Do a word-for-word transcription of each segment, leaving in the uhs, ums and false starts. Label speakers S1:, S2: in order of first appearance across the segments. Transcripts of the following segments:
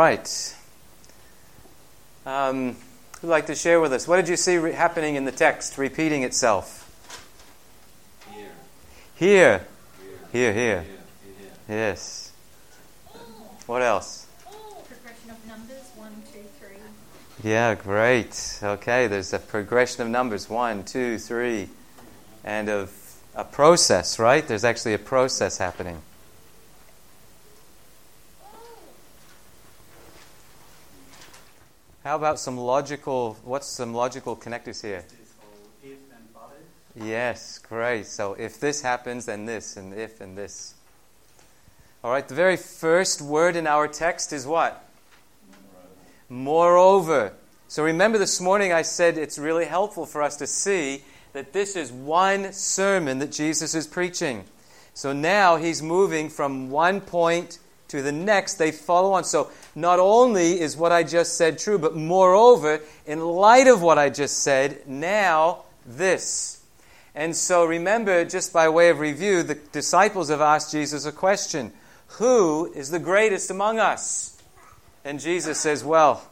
S1: right. Um, who'd like to share with us? What did you see re- happening in the text, repeating itself?
S2: Here.
S1: Here.
S2: Here.
S1: Here, here.
S2: Here. Here.
S1: Yes. What else?
S3: Progression of numbers, one, two, three.
S1: Yeah, great. Okay, there's a progression of numbers, one, two, three, and of a process, right? There's actually a process happening. How about some logical, what's some logical connectors here?
S2: If and but.
S1: Yes, great. So if this happens, then this, and if and this. All right, the very first word in our text is what? Moreover. So remember this morning I said it's really helpful for us to see that this is one sermon that Jesus is preaching. So now he's moving from one point to the next. They follow on. So not only is what I just said true, but moreover, in light of what I just said, now this. And so remember, just by way of review, the disciples have asked Jesus a question. Who is the greatest among us? And Jesus says, well,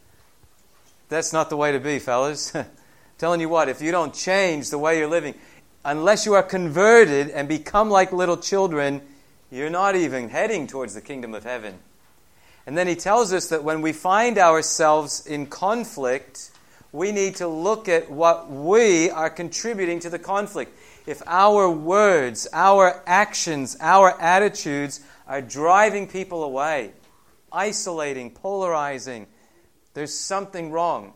S1: that's not the way to be, fellas. Telling you what, if you don't change the way you're living, unless you are converted and become like little children, you're not even heading towards the kingdom of heaven. And then he tells us that when we find ourselves in conflict, we need to look at what we are contributing to the conflict. If our words, our actions, our attitudes are driving people away, isolating, polarizing, there's something wrong.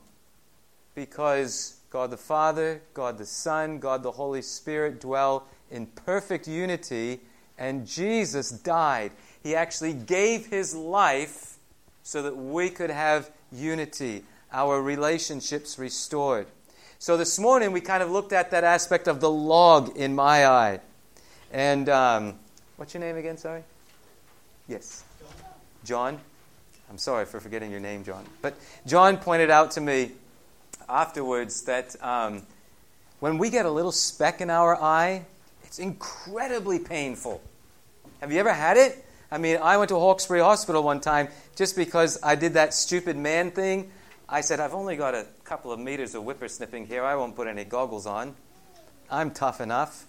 S1: Because God the Father, God the Son, God the Holy Spirit dwell in perfect unity, and Jesus died. He actually gave His life so that we could have unity, our relationships restored. So this morning we kind of looked at that aspect of the log in my eye. And um, what's your name again, sorry? Yes. John? I'm sorry for forgetting your name, John. But John pointed out to me afterwards that um, when we get a little speck in our eye, it's incredibly painful. Have you ever had it? I mean, I went to Hawkesbury Hospital one time just because I did that stupid man thing. I said, I've only got a couple of meters of whippersnipping here. I won't put any goggles on. I'm tough enough.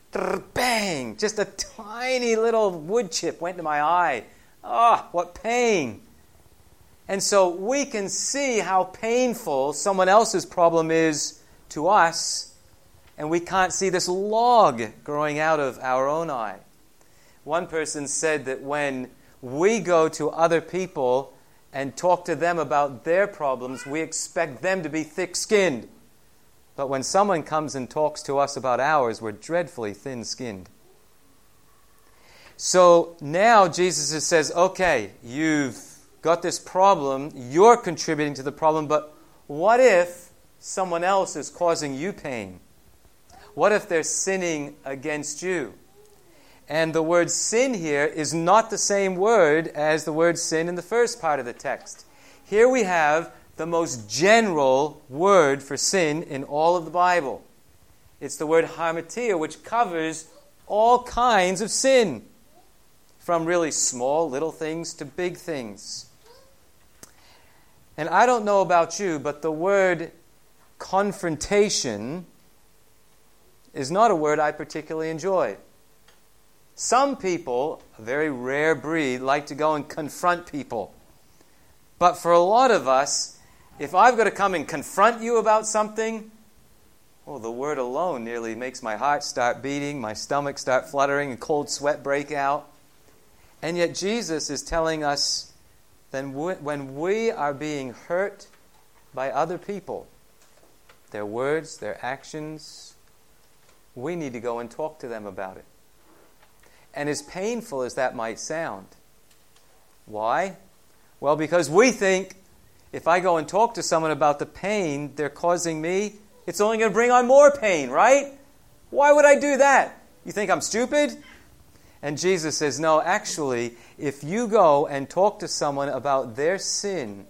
S1: Bang! Just a tiny little wood chip went to my eye. Ah, oh, what pain. And so we can see how painful someone else's problem is to us, and we can't see this log growing out of our own eye. One person said that when we go to other people and talk to them about their problems, we expect them to be thick-skinned. But when someone comes and talks to us about ours, we're dreadfully thin-skinned. So now Jesus says, okay, you've got this problem, you're contributing to the problem, but what if someone else is causing you pain? What if they're sinning against you? And the word sin here is not the same word as the word sin in the first part of the text. Here we have the most general word for sin in all of the Bible. It's the word hamartia, which covers all kinds of sin, from really small little things to big things. And I don't know about you, but the word confrontation is not a word I particularly enjoy. Some people, a very rare breed, like to go and confront people. But for a lot of us, if I've got to come and confront you about something, well, the word alone nearly makes my heart start beating, my stomach start fluttering, and cold sweat break out. And yet Jesus is telling us that when we are being hurt by other people, their words, their actions, we need to go and talk to them about it. And as painful as that might sound, why? Well, because we think if I go and talk to someone about the pain they're causing me, it's only going to bring on more pain, right? Why would I do that? You think I'm stupid? And Jesus says, no, actually, if you go and talk to someone about their sin,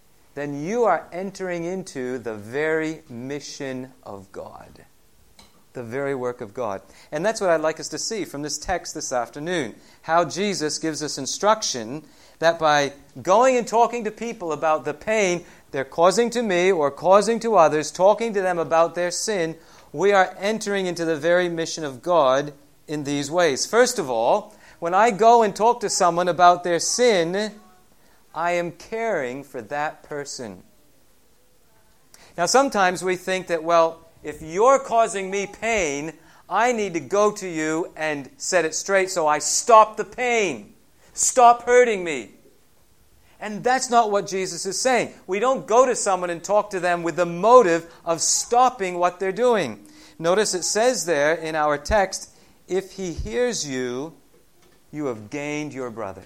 S1: then you are entering into the very mission of God. the very work of God. And that's what I'd like us to see from this text this afternoon. How Jesus gives us instruction that by going and talking to people about the pain they're causing to me or causing to others, talking to them about their sin, we are entering into the very mission of God in these ways. First of all, when I go and talk to someone about their sin, I am caring for that person. Now, sometimes we think that, well, if you're causing me pain, I need to go to you and set it straight so I stop the pain. Stop hurting me. And that's not what Jesus is saying. We don't go to someone and talk to them with the motive of stopping what they're doing. Notice it says there in our text, if he hears you, you have gained your brother.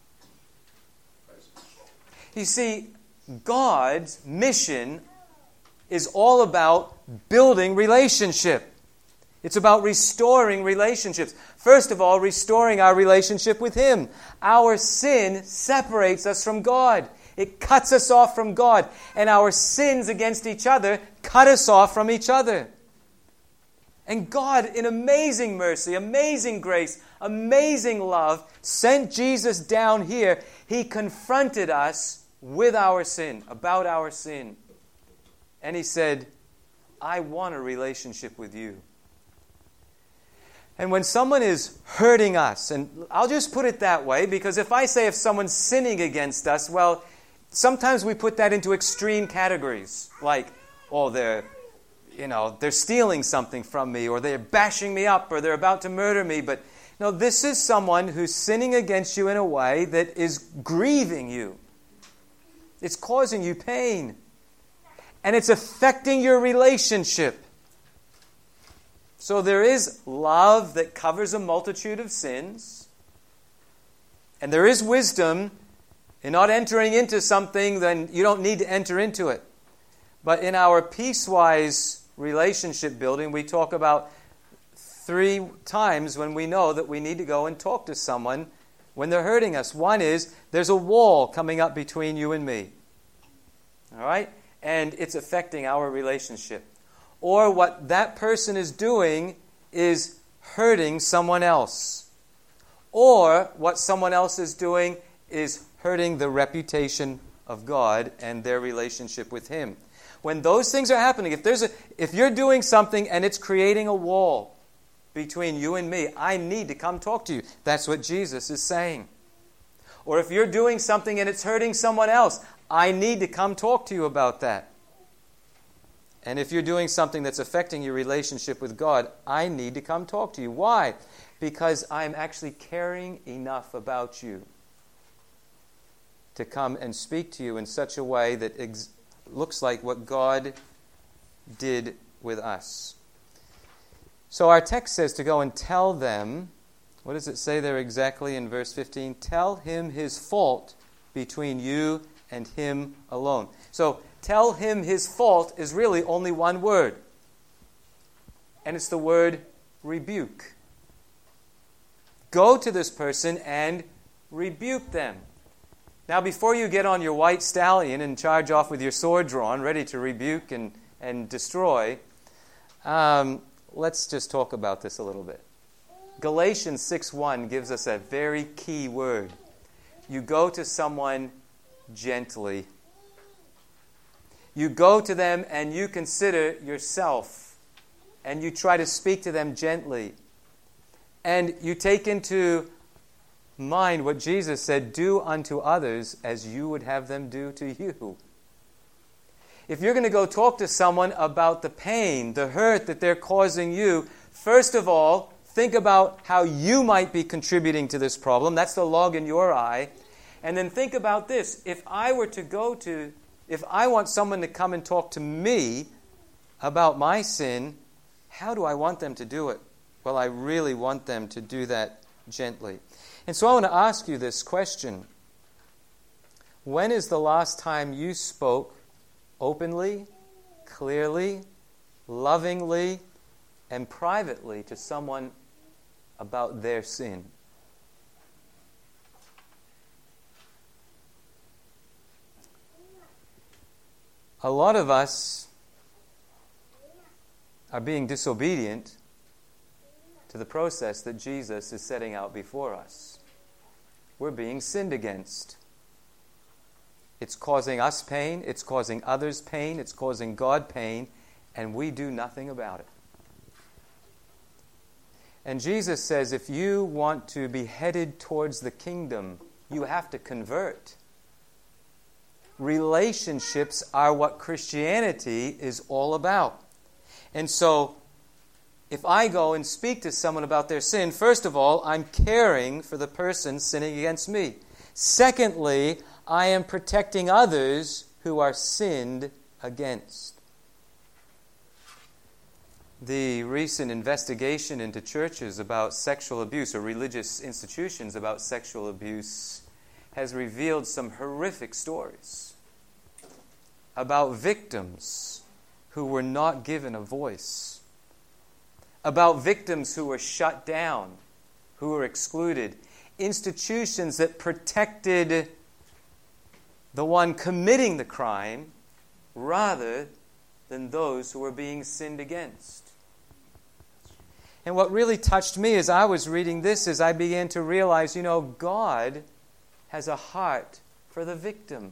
S1: You see, God's mission is all about building relationship. It's about restoring relationships. First of all, restoring our relationship with Him. Our sin separates us from God. It cuts us off from God. And our sins against each other cut us off from each other. And God, in amazing mercy, amazing grace, amazing love, sent Jesus down here. He confronted us with our sin, about our sin. And He said, I want a relationship with you. And when someone is hurting us, and I'll just put it that way, because if I say if someone's sinning against us, well, sometimes we put that into extreme categories. Like, oh, they're, you know, they're stealing something from me, or they're bashing me up, or they're about to murder me. But no, this is someone who's sinning against you in a way that is grieving you. It's causing you pain. And it's affecting your relationship. So there is love that covers a multitude of sins. And there is wisdom in not entering into something then you don't need to enter into it. But in our peacewise relationship building, we talk about three times when we know that we need to go and talk to someone when they're hurting us. One is, there's a wall coming up between you and me. All right? And it's affecting our relationship. Or what that person is doing is hurting someone else. Or what someone else is doing is hurting the reputation of God and their relationship with Him. When those things are happening, if there's a, if you're doing something and it's creating a wall between you and me, I need to come talk to you. That's what Jesus is saying. Or if you're doing something and it's hurting someone else, I need to come talk to you about that. And if you're doing something that's affecting your relationship with God, I need to come talk to you. Why? Because I'm actually caring enough about you to come and speak to you in such a way that ex- looks like what God did with us. So our text says to go and tell them, what does it say there exactly in verse fifteen? Tell him his fault between you and him alone. So, tell him his fault is really only one word. And it's the word rebuke. Go to this person and rebuke them. Now, before you get on your white stallion and charge off with your sword drawn, ready to rebuke and, and destroy, um, let's just talk about this a little bit. Galatians six one gives us a very key word. You go to someone gently. You go to them and you consider yourself. And you try to speak to them gently. And you take into mind what Jesus said, do unto others as you would have them do to you. If you're going to go talk to someone about the pain, the hurt that they're causing you, first of all, think about how you might be contributing to this problem. That's the log in your eye. And then think about this. If I were to go to, if I want someone to come and talk to me about my sin, how do I want them to do it? Well, I really want them to do that gently. And so I want to ask you this question. When is the last time you spoke openly, clearly, lovingly, and privately to someone about their sin? A lot of us are being disobedient to the process that Jesus is setting out before us. We're being sinned against. It's causing us pain, it's causing others pain, it's causing God pain, and we do nothing about it. And Jesus says if you want to be headed towards the kingdom, you have to convert. Relationships are what Christianity is all about. And so, if I go and speak to someone about their sin, first of all, I'm caring for the person sinning against me. Secondly, I am protecting others who are sinned against. The recent investigation into churches about sexual abuse, or religious institutions about sexual abuse, has revealed some horrific stories about victims who were not given a voice, about victims who were shut down, who were excluded, institutions that protected the one committing the crime rather than those who were being sinned against. And what really touched me as I was reading this is I began to realize, you know, God has a heart for the victim.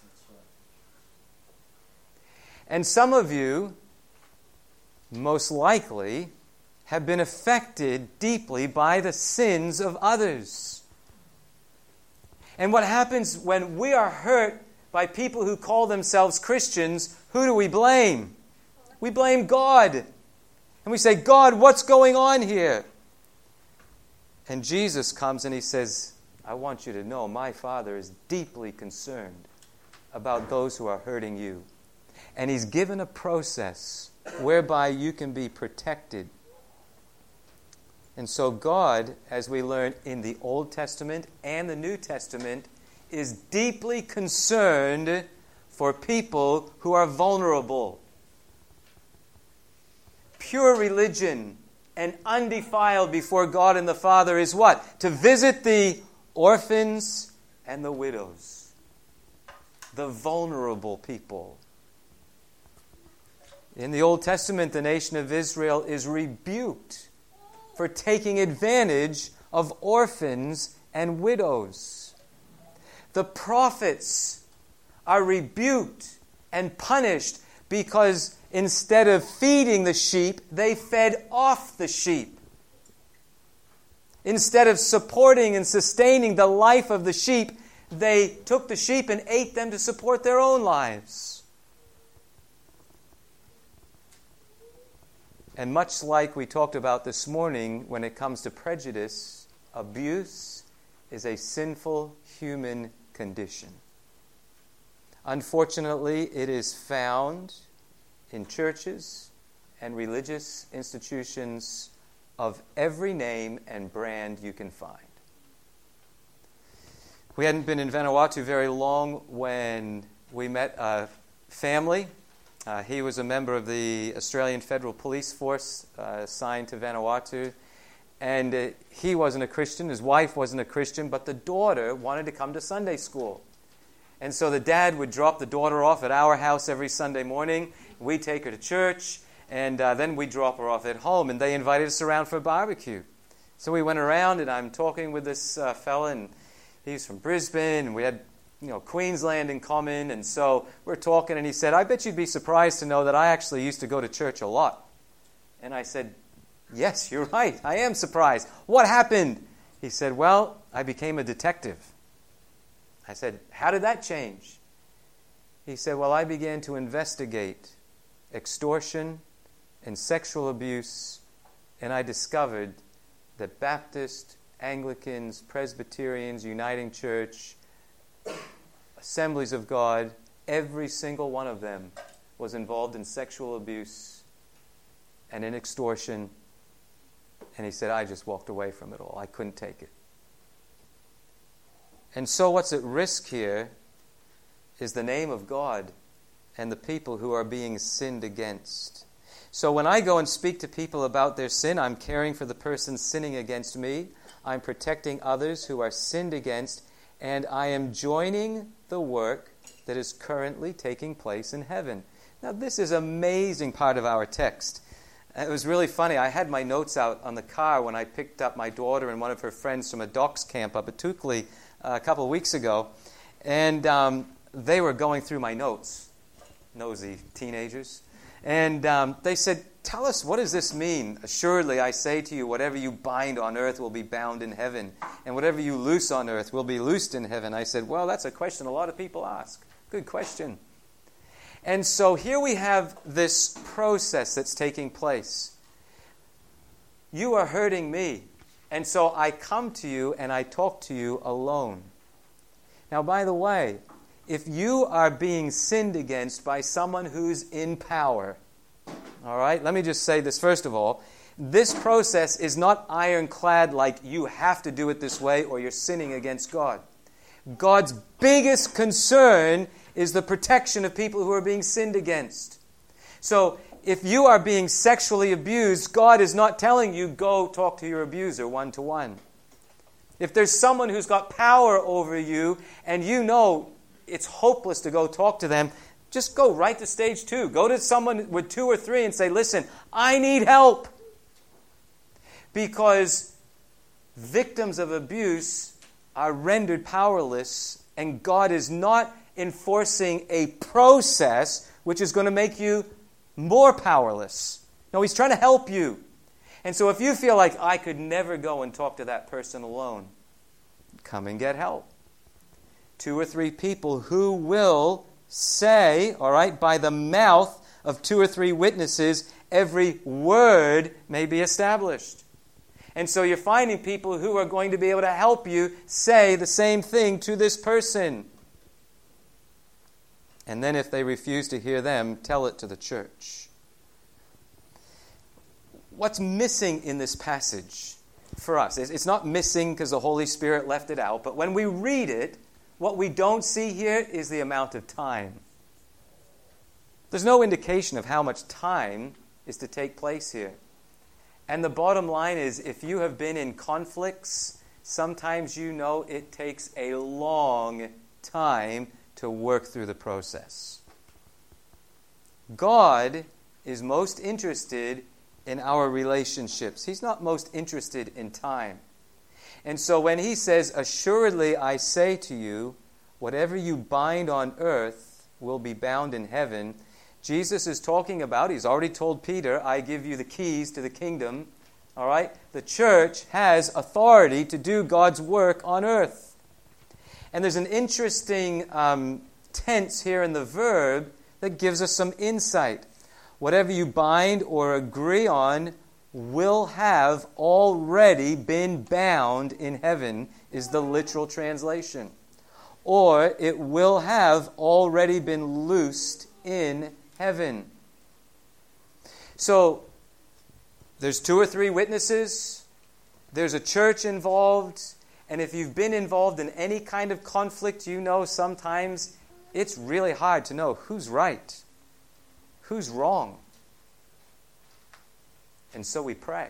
S1: And some of you, most likely, have been affected deeply by the sins of others. And what happens when we are hurt by people who call themselves Christians, who do we blame? We blame God. And we say, God, what's going on here? And Jesus comes and he says, I want you to know my Father is deeply concerned about those who are hurting you. And he's given a process whereby you can be protected. And so God, as we learn in the Old Testament and the New Testament, is deeply concerned for people who are vulnerable. Pure religion and undefiled before God and the Father is what? To visit the orphans and the widows, the vulnerable people. In the Old Testament, the nation of Israel is rebuked for taking advantage of orphans and widows. The prophets are rebuked and punished because instead of feeding the sheep, they fed off the sheep. Instead of supporting and sustaining the life of the sheep, they took the sheep and ate them to support their own lives. And much like we talked about this morning, when it comes to prejudice, abuse is a sinful human condition. Unfortunately, it is found in churches and religious institutions of every name and brand you can find. We hadn't been in Vanuatu very long when we met a family. Uh, he was a member of the Australian Federal Police Force uh, assigned to Vanuatu. And uh, he wasn't a Christian, his wife wasn't a Christian, but the daughter wanted to come to Sunday school. And so the dad would drop the daughter off at our house every Sunday morning. We'd take her to church, and uh, then we'd drop her off at home. And they invited us around for a barbecue. So we went around, and I'm talking with this uh, fella, and he's from Brisbane, and we had you know, Queensland in common, and so we're talking, and he said, I bet you'd be surprised to know that I actually used to go to church a lot. And I said, yes, you're right, I am surprised. What happened? He said, well, I became a detective. I said, how did that change? He said, well, I began to investigate extortion and sexual abuse, and I discovered that Baptist, Anglicans, Presbyterians, Uniting Church, Assemblies of God, every single one of them was involved in sexual abuse and in extortion. And he said, I just walked away from it all. I couldn't take it. And so what's at risk here is the name of God and the people who are being sinned against. So when I go and speak to people about their sin, I'm caring for the person sinning against me. I'm protecting others who are sinned against, and I am joining the work that is currently taking place in heaven. Now, this is an amazing part of our text. It was really funny. I had my notes out on the car when I picked up my daughter and one of her friends from a docks camp up at Tukli uh, a couple of weeks ago. And um, they were going through my notes, nosy teenagers. And um, they said, tell us, what does this mean? Assuredly, I say to you, whatever you bind on earth will be bound in heaven. And whatever you loose on earth will be loosed in heaven. I said, well, that's a question a lot of people ask. Good question. And so here we have this process that's taking place. You are hurting me, and so I come to you and I talk to you alone. Now, by the way, if you are being sinned against by someone who's in power, all right, let me just say this first of all. This process is not ironclad like you have to do it this way or you're sinning against God. God's biggest concern is the protection of people who are being sinned against. So if you are being sexually abused, God is not telling you, go talk to your abuser one-to-one. If there's someone who's got power over you and you know it's hopeless to go talk to them, just go right to stage two. Go to someone with two or three and say, listen, I need help. Because victims of abuse are rendered powerless, and God is not enforcing a process which is going to make you more powerless. No, He's trying to help you. And so if you feel like, I could never go and talk to that person alone, come and get help. Two or three people who will say, all right, by the mouth of two or three witnesses, every word may be established. And so you're finding people who are going to be able to help you say the same thing to this person. And then if they refuse to hear them, tell it to the church. What's missing in this passage for us? It's not missing because the Holy Spirit left it out, but when we read it, what we don't see here is the amount of time. There's no indication of how much time is to take place here. And the bottom line is, if you have been in conflicts, sometimes you know it takes a long time to work through the process. God is most interested in our relationships. He's not most interested in time. And so when He says, assuredly I say to you, whatever you bind on earth will be bound in heaven, Jesus is talking about, He's already told Peter, I give you the keys to the kingdom. All right? The church has authority to do God's work on earth. And there's an interesting um, tense here in the verb that gives us some insight. Whatever you bind or agree on will have already been bound in heaven, is the literal translation. Or it will have already been loosed in heaven. So, there's two or three witnesses, there's a church involved, and if you've been involved in any kind of conflict, you know sometimes it's really hard to know who's right, who's wrong. And so we pray.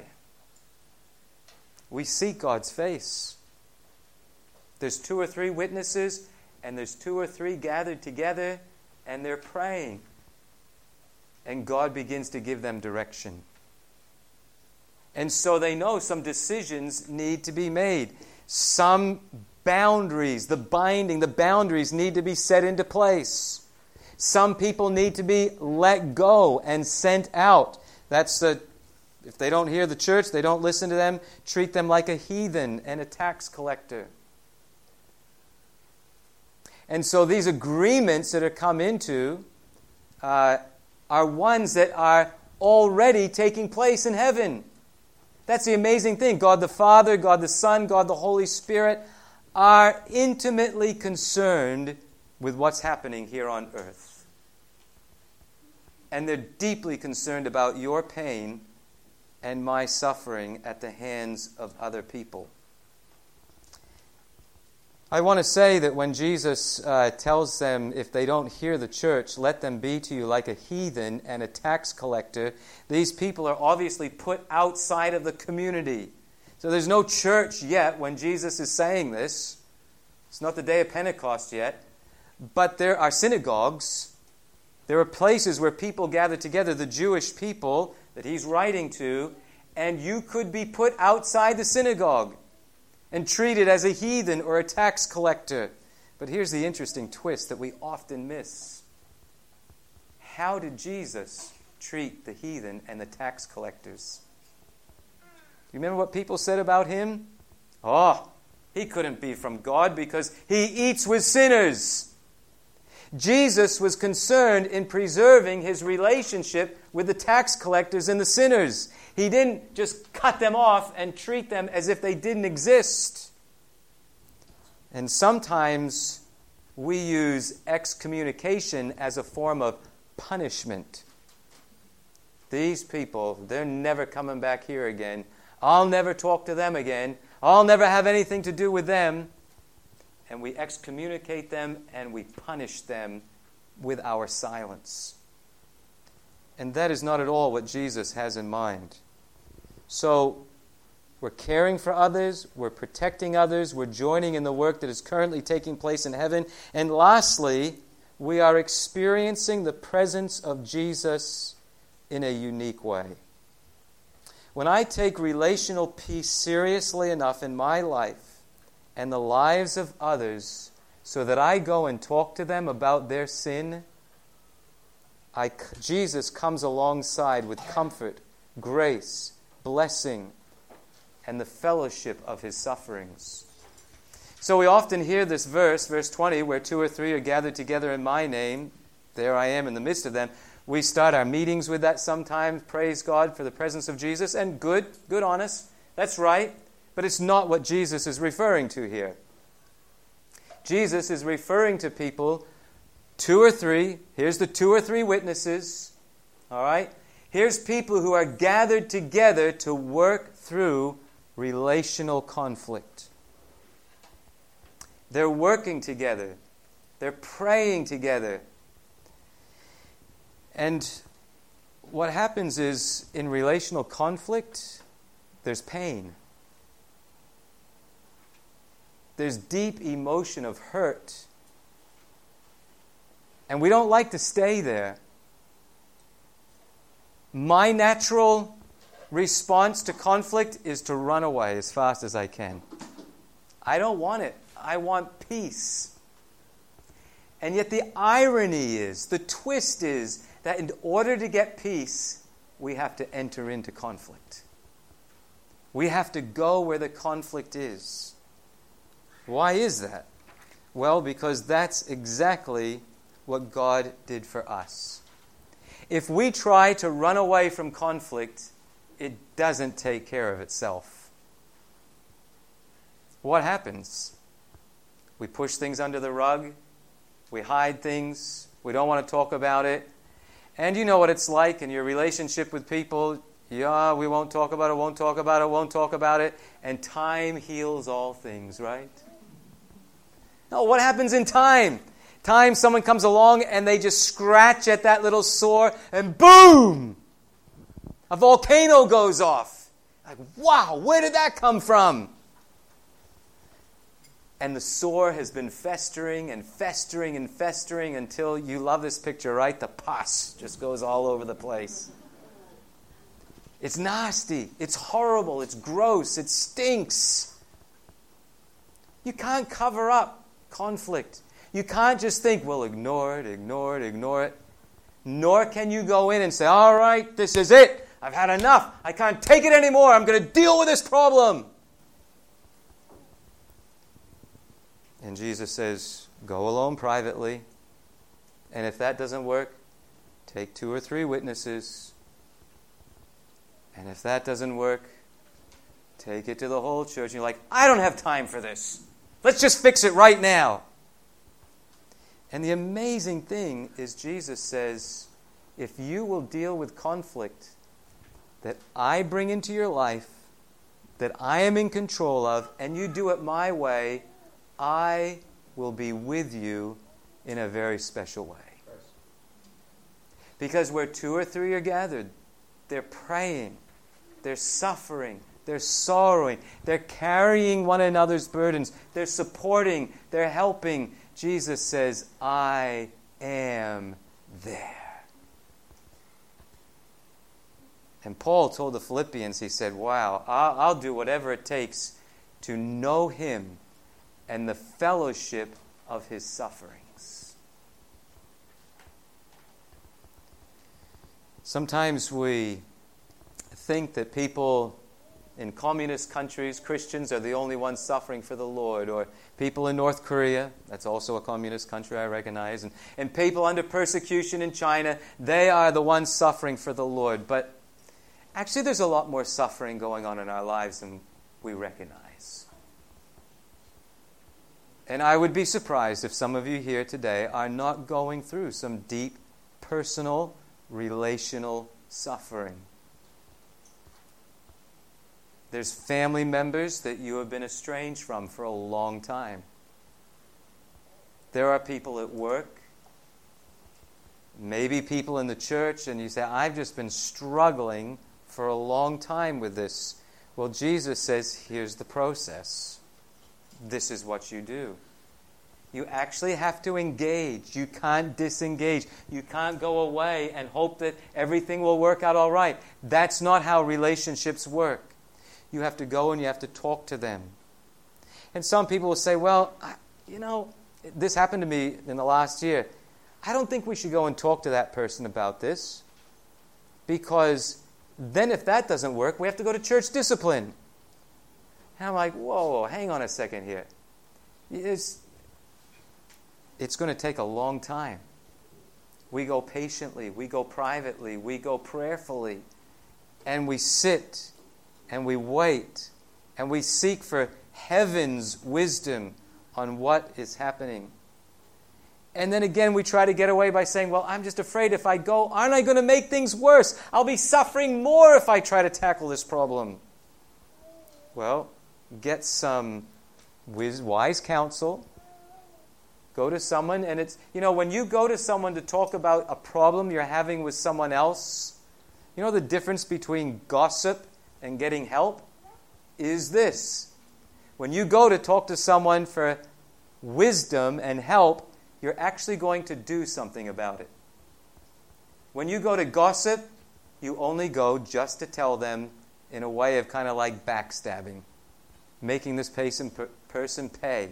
S1: We seek God's face. There's two or three witnesses, and there's two or three gathered together, and they're praying. And God begins to give them direction. And so they know some decisions need to be made. Some boundaries, the binding, the boundaries need to be set into place. Some people need to be let go and sent out. That's the, if they don't hear the church, they don't listen to them, treat them like a heathen and a tax collector. And so these agreements that are come into uh, are ones that are already taking place in heaven. That's the amazing thing. God the Father, God the Son, God the Holy Spirit are intimately concerned with what's happening here on earth. And they're deeply concerned about your pain and my suffering at the hands of other people. I want to say that when Jesus uh, tells them, if they don't hear the church, let them be to you like a heathen and a tax collector, these people are obviously put outside of the community. So there's no church yet when Jesus is saying this. It's not the day of Pentecost yet. But there are synagogues. There are places where people gather together. The Jewish people, that he's writing to, and you could be put outside the synagogue and treated as a heathen or a tax collector. But here's the interesting twist that we often miss. How did Jesus treat the heathen and the tax collectors? You remember what people said about him? Oh, he couldn't be from God because he eats with sinners. Jesus was concerned in preserving his relationship with the tax collectors and the sinners. He didn't just cut them off and treat them as if they didn't exist. And sometimes we use excommunication as a form of punishment. These people, they're never coming back here again. I'll never talk to them again. I'll never have anything to do with them. And we excommunicate them and we punish them with our silence. And that is not at all what Jesus has in mind. So, we're caring for others, we're protecting others, we're joining in the work that is currently taking place in heaven. And lastly, we are experiencing the presence of Jesus in a unique way. When I take relational peace seriously enough in my life and the lives of others so that I go and talk to them about their sin, I, Jesus comes alongside with comfort, grace, blessing, and the fellowship of his sufferings. So we often hear this verse, verse twenty, where two or three are gathered together in my name, there I am in the midst of them. We start our meetings with that sometimes. Praise God for the presence of Jesus. And good, good on us. That's right. But it's not what Jesus is referring to here. Jesus is referring to people, two or three. Here's the two or three witnesses. All right? Here's people who are gathered together to work through relational conflict. They're working together. They're praying together. And what happens is, in relational conflict, there's pain. There's deep emotion of hurt. And we don't like to stay there. My natural response to conflict is to run away as fast as I can. I don't want it. I want peace. And yet the irony is, the twist is, that in order to get peace, we have to enter into conflict. We have to go where the conflict is. Why is that? Well, because that's exactly what God did for us. If we try to run away from conflict, it doesn't take care of itself. What happens? We push things under the rug. We hide things. We don't want to talk about it. And you know what it's like in your relationship with people. Yeah, we won't talk about it, won't talk about it, won't talk about it. And time heals all things, right? No, what happens in time? Time, someone comes along and they just scratch at that little sore and boom! A volcano goes off. Like, wow, where did that come from? And the sore has been festering and festering and festering until, you love this picture, right? The pus just goes all over the place. It's nasty. It's horrible. It's gross. It stinks. You can't cover up conflict. You can't just think, well, ignore it, ignore it, ignore it. Nor can you go in and say, all right, this is it. I've had enough. I can't take it anymore. I'm going to deal with this problem. And Jesus says, go alone privately. And if that doesn't work, take two or three witnesses. And if that doesn't work, take it to the whole church. And you're like, I don't have time for this. Let's just fix it right now. And the amazing thing is Jesus says, if you will deal with conflict that I bring into your life, that I am in control of, and you do it my way, I will be with you in a very special way. Because where two or three are gathered, they're praying, they're suffering, they're sorrowing, they're carrying one another's burdens, they're supporting, they're helping. Jesus says, I am there. And Paul told the Philippians, he said, wow, I'll, I'll do whatever it takes to know him and the fellowship of his sufferings. Sometimes we think that people in communist countries, Christians, are the only ones suffering for the Lord, or people in North Korea, that's also a communist country I recognize, and, and people under persecution in China, they are the ones suffering for the Lord. But actually there's a lot more suffering going on in our lives than we recognize. And I would be surprised if some of you here today are not going through some deep, personal, relational suffering. There's family members that you have been estranged from for a long time. There are people at work, maybe people in the church, and you say, I've just been struggling for a long time with this. Well, Jesus says, here's the process. This is what you do. You actually have to engage. You can't disengage. You can't go away and hope that everything will work out all right. That's not how relationships work. You have to go and you have to talk to them. And some people will say, well, I, you know, this happened to me in the last year. I don't think we should go and talk to that person about this, because then if that doesn't work, we have to go to church discipline. And I'm like, whoa, whoa, hang on a second here. It's, it's going to take a long time. We go patiently, we go privately, we go prayerfully, and we sit and we wait, and we seek for heaven's wisdom on what is happening. And then again, we try to get away by saying, well, I'm just afraid if I go, aren't I going to make things worse? I'll be suffering more if I try to tackle this problem. Well, get some wise counsel. Go to someone, and it's, you know, when you go to someone to talk about a problem you're having with someone else, you know the difference between gossip and getting help is this. When you go to talk to someone for wisdom and help, you're actually going to do something about it. When you go to gossip, you only go just to tell them in a way of kind of like backstabbing, making this person pay.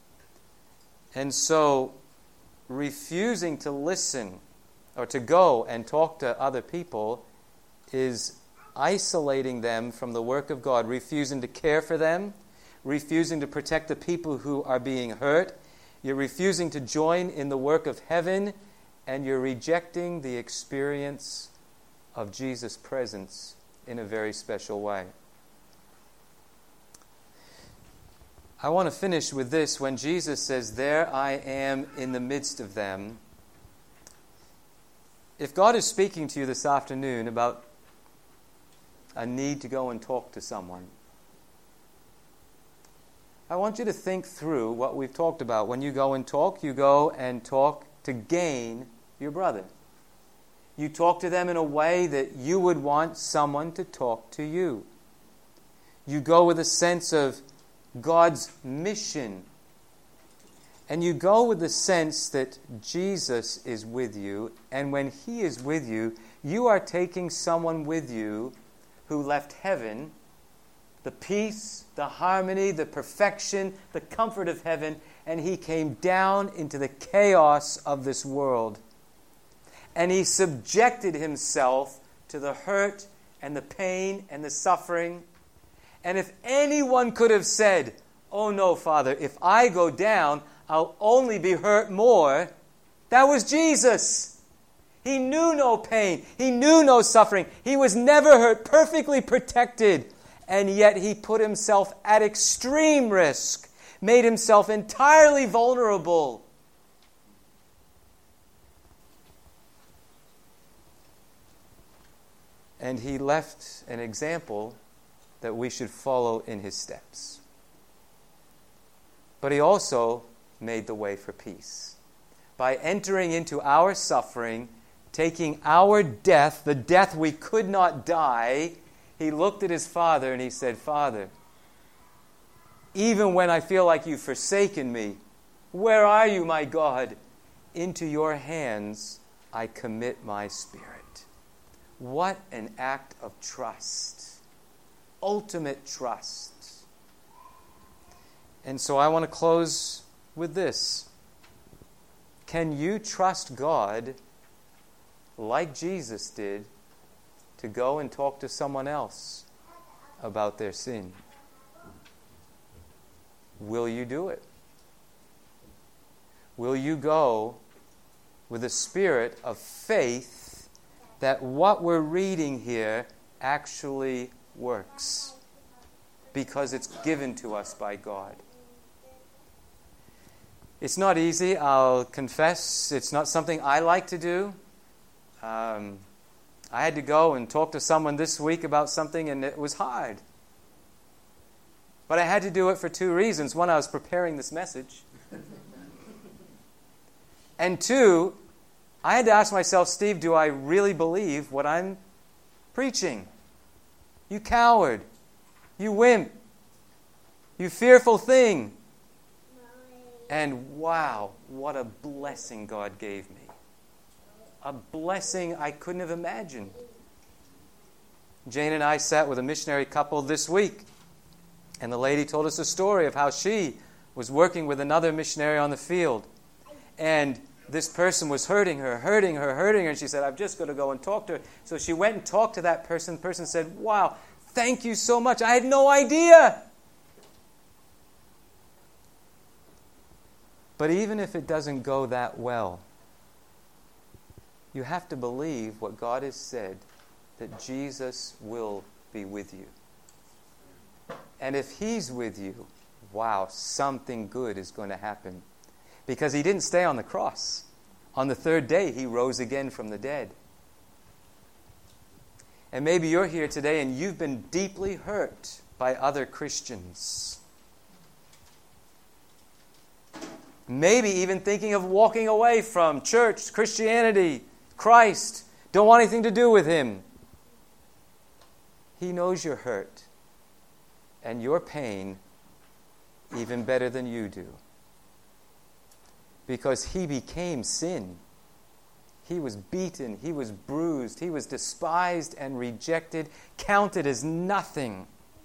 S1: And so, refusing to listen or to go and talk to other people is isolating them from the work of God, refusing to care for them, refusing to protect the people who are being hurt. You're refusing to join in the work of heaven, and you're rejecting the experience of Jesus' presence in a very special way. I want to finish with this. When Jesus says, there I am in the midst of them, if God is speaking to you this afternoon about a need to go and talk to someone, I want you to think through what we've talked about. When you go and talk, you go and talk to gain your brother. You talk to them in a way that you would want someone to talk to you. You go with a sense of God's mission. And you go with the sense that Jesus is with you. And when He is with you, you are taking someone with you who left heaven, the peace, the harmony, the perfection, the comfort of heaven, and He came down into the chaos of this world. And He subjected Himself to the hurt and the pain and the suffering. And if anyone could have said, oh no, Father, if I go down, I'll only be hurt more, that was Jesus. He knew no pain. He knew no suffering. He was never hurt, perfectly protected. And yet He put Himself at extreme risk, made Himself entirely vulnerable. And He left an example that we should follow in His steps. But He also made the way for peace. By entering into our suffering, taking our death, the death we could not die, He looked at His Father and He said, Father, even when I feel like You've forsaken me, where are You, my God? Into Your hands I commit my spirit. What an act of trust. Ultimate trust. And so I want to close with this. Can you trust God like Jesus did to go and talk to someone else about their sin? Will you do it? Will you go with a spirit of faith that what we're reading here actually works because it's given to us by God? It's not easy, I'll confess. It's not something I like to do. Um, I had to go and talk to someone this week about something, and it was hard. But I had to do it for two reasons. One, I was preparing this message. And two, I had to ask myself, Steve, do I really believe what I'm preaching? You coward. You wimp. You fearful thing. And wow, what a blessing God gave me. A blessing I couldn't have imagined. Jane and I sat with a missionary couple this week, and the lady told us a story of how she was working with another missionary on the field. And this person was hurting her, hurting her, hurting her, and she said, I've just got to go and talk to her. So she went and talked to that person. The person said, wow, thank you so much. I had no idea. But even if it doesn't go that well, you have to believe what God has said, that Jesus will be with you. And if He's with you, wow, something good is going to happen. Because He didn't stay on the cross. On the third day, He rose again from the dead. And maybe you're here today and you've been deeply hurt by other Christians. Maybe even thinking of walking away from church, Christianity, Christ. Don't want anything to do with Him. He knows your hurt and your pain even better than you do. Because He became sin. He was beaten, He was bruised, He was despised and rejected, counted as nothing.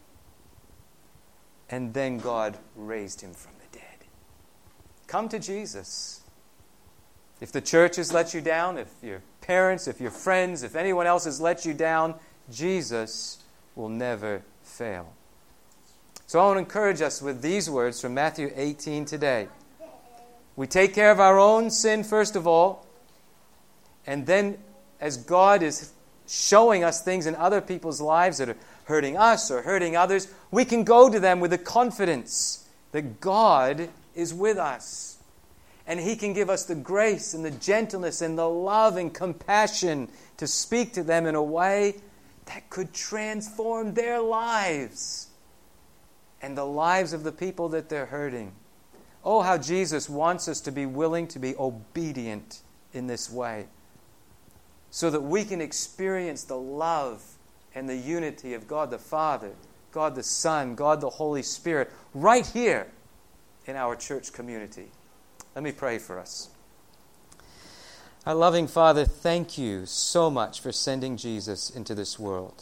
S1: And then God raised Him from the dead. Come to Jesus. If the church has let you down, if your parents, if your friends, if anyone else has let you down, Jesus will never fail. So I want to encourage us with these words from Matthew eighteen today. We take care of our own sin first of all, and then as God is showing us things in other people's lives that are hurting us or hurting others, we can go to them with the confidence that God is with us. And He can give us the grace and the gentleness and the love and compassion to speak to them in a way that could transform their lives and the lives of the people that they're hurting. Oh, how Jesus wants us to be willing to be obedient in this way so that we can experience the love and the unity of God the Father, God the Son, God the Holy Spirit right here in our church community. Let me pray for us. Our loving Father, thank You so much for sending Jesus into this world.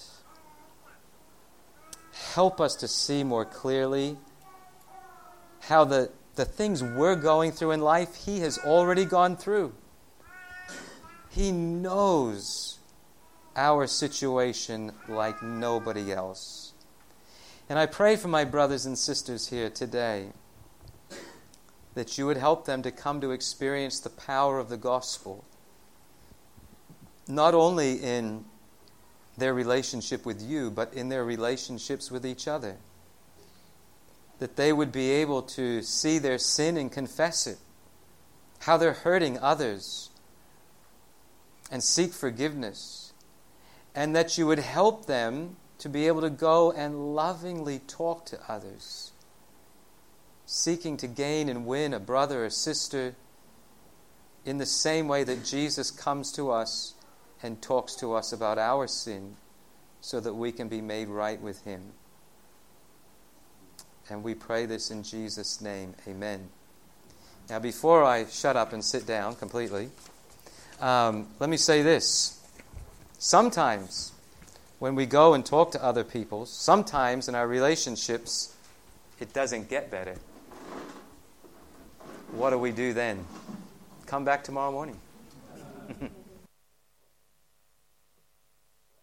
S1: Help us to see more clearly how the, the things we're going through in life, He has already gone through. He knows our situation like nobody else. And I pray for my brothers and sisters here today that You would help them to come to experience the power of the gospel, not only in their relationship with You, but in their relationships with each other. That they would be able to see their sin and confess it, how they're hurting others, and seek forgiveness. And that You would help them to be able to go and lovingly talk to others, seeking to gain and win a brother or sister in the same way that Jesus comes to us and talks to us about our sin so that we can be made right with Him. And we pray this in Jesus' name. Amen. Now, before I shut up and sit down completely, um, let me say this. Sometimes, when we go and talk to other people, sometimes in our relationships, it doesn't get better. What do we do then? Come back tomorrow morning.